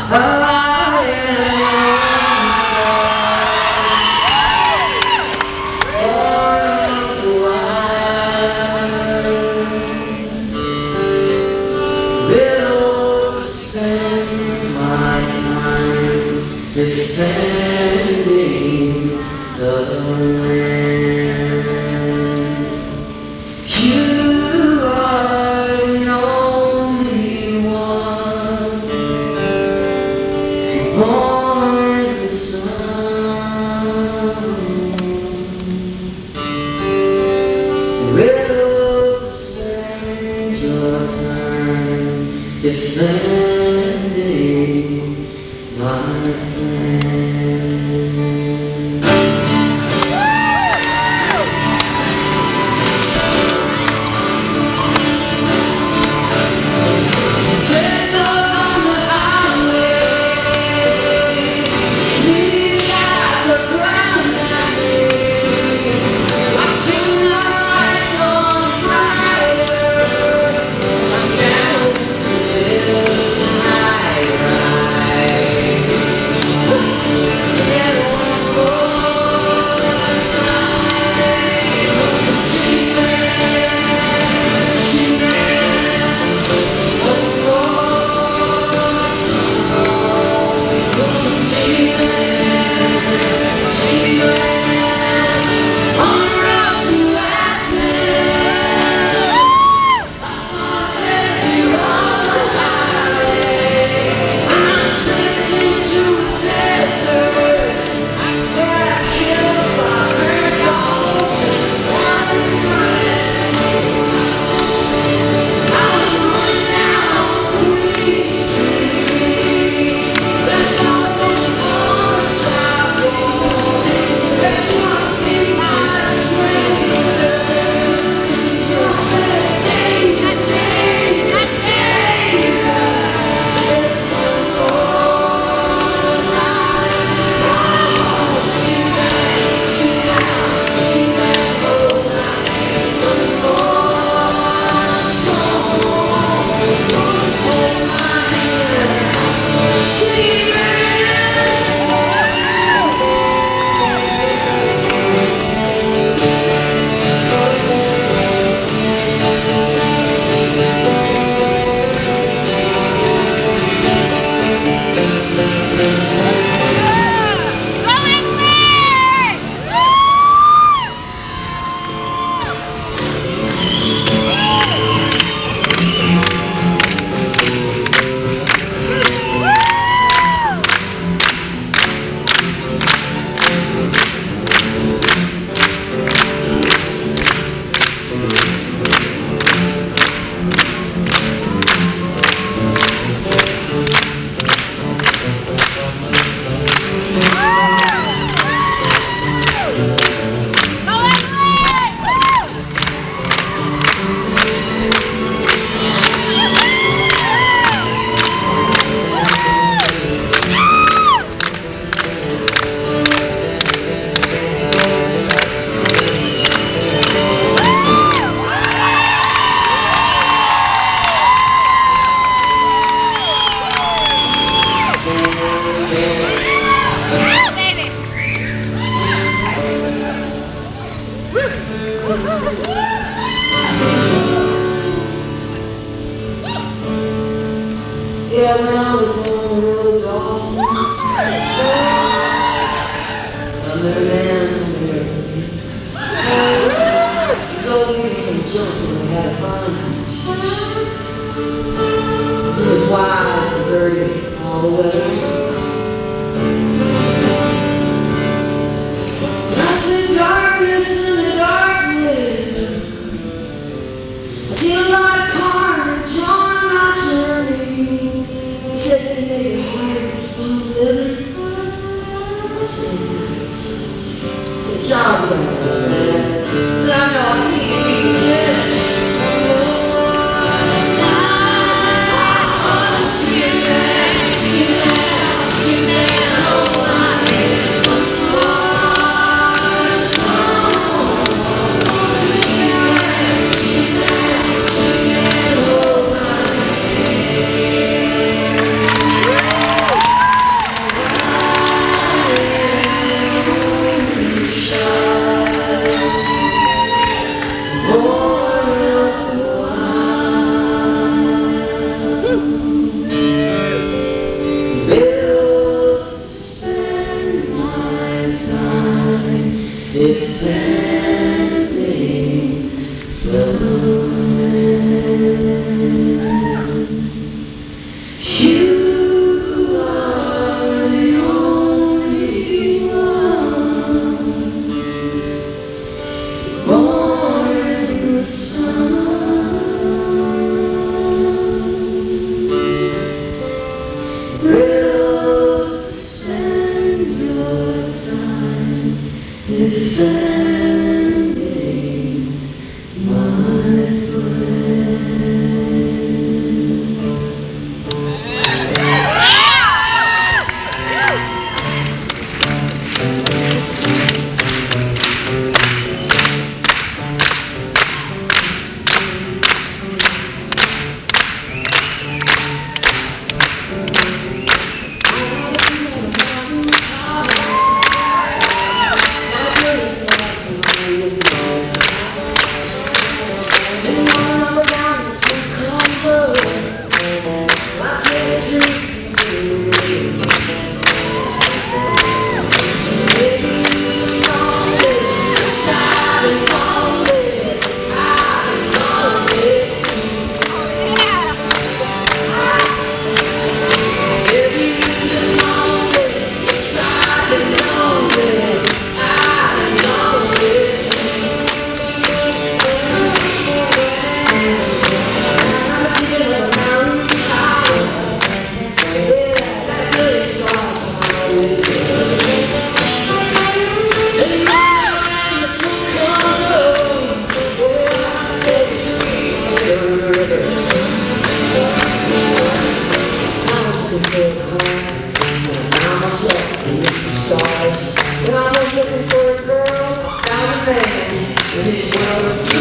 Defending the land. You are the only one born in the sun. Riddle to spend your time defending my land. Yeah, when I was on the road to Austin, I met a man there. He sold me some junk and we had a fine conversation. He was wise and dirty all the way. I see darkness in the darkness. I see a lot of carnage on my journey. He said they made it hard to living. I said, feel high, and I found myself beneath the stars. When I was looking for a girl, I found a man in his world.